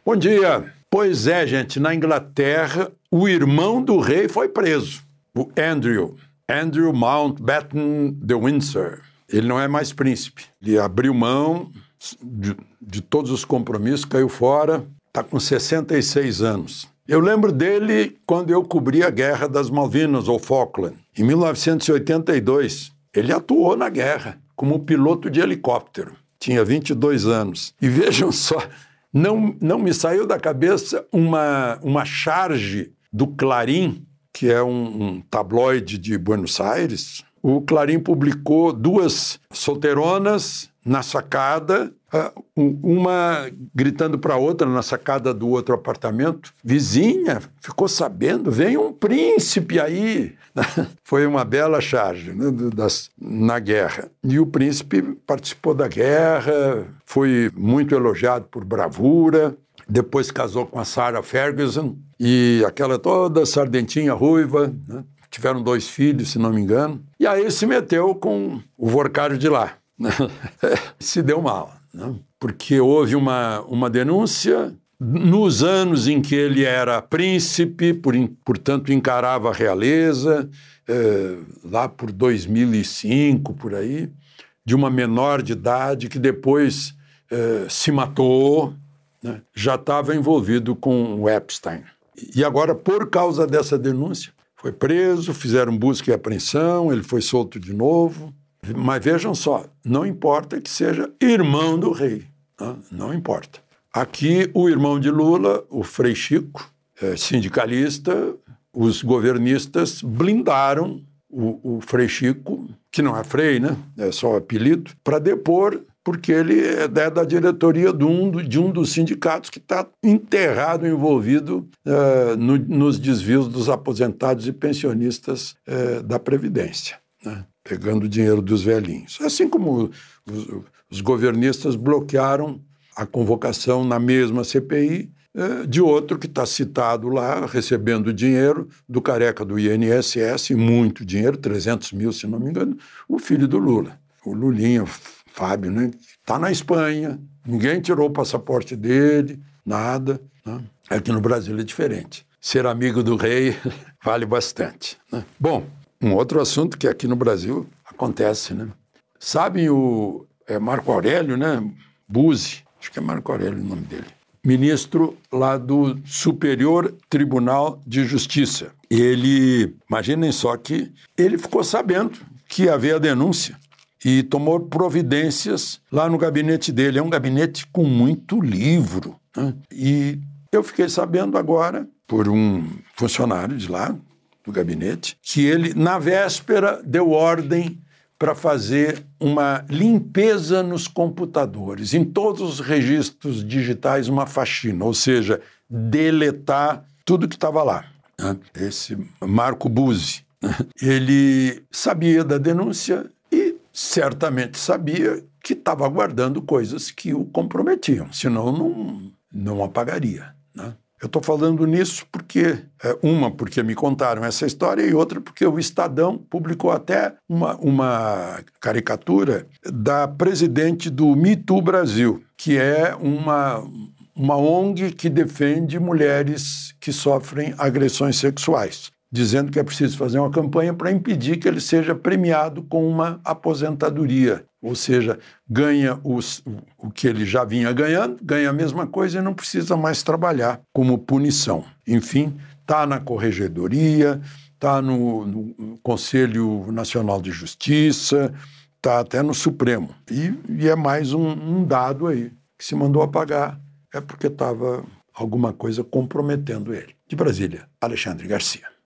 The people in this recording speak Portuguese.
Bom dia. Pois é, gente, na Inglaterra, o irmão do rei foi preso, o Andrew Mountbatten de Windsor. Ele não é mais príncipe. Ele abriu mão de todos os compromissos, caiu fora, está com 66 anos. Eu lembro dele quando eu cobri a Guerra das Malvinas, ou Falkland. Em 1982, ele atuou na guerra como piloto de helicóptero. Tinha 22 anos. E vejam só, não me saiu da cabeça uma charge do Clarim, que é um tabloide de Buenos Aires. O Clarim publicou duas solteironas na sacada, uma gritando para a outra na sacada do outro apartamento. Vizinha, ficou sabendo, vem um príncipe aí. Foi uma bela charge, né, na guerra. E o príncipe participou da guerra, foi muito elogiado por bravura, depois casou com a Sarah Ferguson, e aquela toda sardentinha ruiva, né? Tiveram 2 filhos, se não me engano, e aí se meteu com o vorcário de lá. Se deu mal, né? Porque houve uma denúncia nos anos em que ele era príncipe, portanto encarava a realeza, lá por 2005, por aí, de uma menor de idade que depois se matou, né? Já estava envolvido com o Epstein. E agora, por causa dessa denúncia, foi preso, fizeram busca e apreensão, ele foi solto de novo. Mas vejam só, não importa que seja irmão do rei, né? Não importa. Aqui, o irmão de Lula, o Frei Chico, sindicalista, os governistas blindaram o Frei Chico, que não é Frei, né? É só apelido, para depor, porque ele é da diretoria de um dos sindicatos que está enterrado, envolvido nos desvios dos aposentados e pensionistas da Previdência, né? Pegando o dinheiro dos velhinhos. Assim como os governistas bloquearam a convocação na mesma CPI de outro que está citado lá, recebendo dinheiro do careca do INSS, muito dinheiro, 300 mil, se não me engano, o filho do Lula, o Lulinha, Fábio, né? Está na Espanha, ninguém tirou o passaporte dele, nada, né? Aqui no Brasil é diferente. Ser amigo do rei vale bastante, né? Bom, um outro assunto que aqui no Brasil acontece, né? Sabem o Marco Aurélio, né? Buzzi, acho que é Marco Aurélio o nome dele, ministro lá do Superior Tribunal de Justiça. Ele, imaginem só que ele ficou sabendo que havia denúncia e tomou providências lá no gabinete dele. É um gabinete com muito livro, né? E eu fiquei sabendo agora, por um funcionário de lá, do gabinete, que ele, na véspera, deu ordem para fazer uma limpeza nos computadores, em todos os registros digitais, uma faxina, ou seja, deletar tudo que estava lá, né? Esse Marco Buzzi, né? Ele sabia da denúncia e certamente sabia que estava guardando coisas que o comprometiam, senão não apagaria, né? Eu estou falando nisso porque, porque me contaram essa história e outra porque o Estadão publicou até uma caricatura da presidente do Me Too Brasil, que é uma ONG que defende mulheres que sofrem agressões sexuais, dizendo que é preciso fazer uma campanha para impedir que ele seja premiado com uma aposentadoria, ou seja, ganha o que ele já vinha ganhando, ganha a mesma coisa e não precisa mais trabalhar como punição. Enfim, está na Corregedoria, está no Conselho Nacional de Justiça, está até no Supremo. E é mais um dado aí, que se mandou apagar, é porque estava alguma coisa comprometendo ele. De Brasília, Alexandre Garcia.